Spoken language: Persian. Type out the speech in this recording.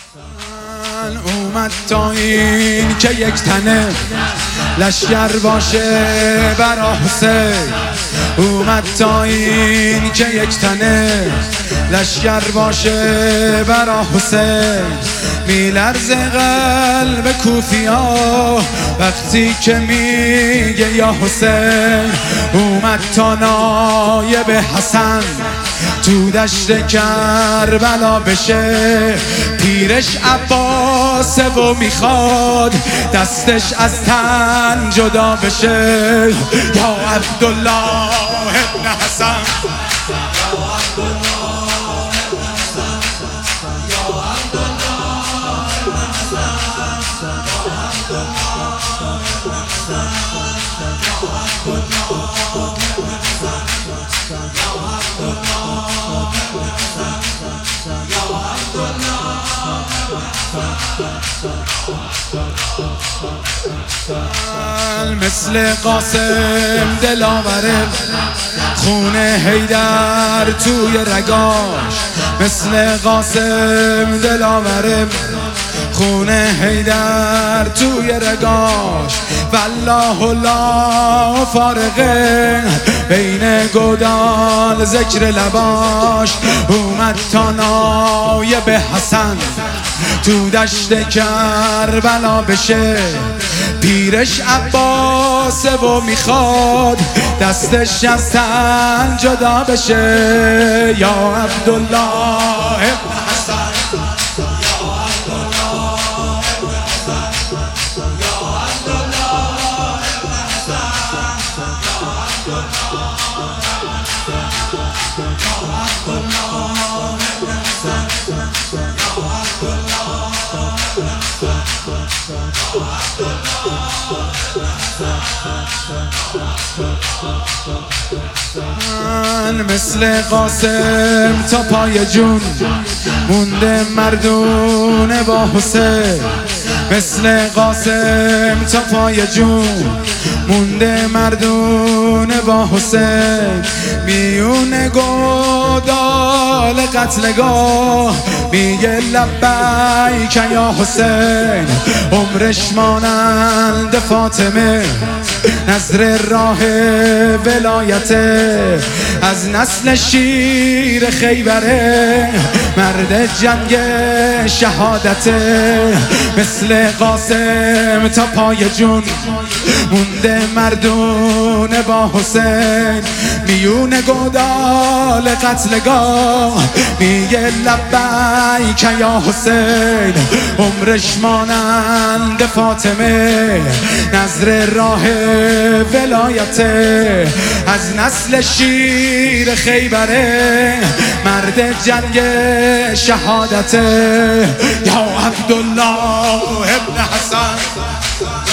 اومد تا این که یک تنه لشگر باشه برا حسین. اومد تا این که یک تنه لشگر باشه برا حسین. میلرزه قلب کوفیا وقتی که میگه یا حسین. اومد تا نایب حسن تو دشت کربلا بشه. پیرش عباسه و میخواد دستش از تن جدا بشه. یا عبدالله ابن حسن، مثل قاسم دلاوره خونه حیدر توی رگاش. مثل قاسم دلاوره خونه حیدر توی رگاش. والله لا فارقه بین گودال ذکر لباش. اومد تا نایب حسن تو دشت کربلا بشه. پیرش عباسه و میخواد دستش از تن جدا بشه. یا عبدالله ابن حسن، من مثل قاسم تا پای جون مونده مردونه با حسین. مثل قاسم تا پای جون مونده مردونه با حسین. میونه گودال قتلگاه میگه لبیک یا حسین. عمرش مانند فاطمه نظر راه ولایته. از نسل شیر خیبره مرد جنگ شهادته. مثل قاسم تا پای جون مونده مردونه با حسین. میون گودال قتلگاه میگه لبیک یا حسین. عمرش مانند فاطمه نظر راه ولایته. از نسل شیر خیبره مرد جنگ شهادته. یا عبدالله ابن حسن،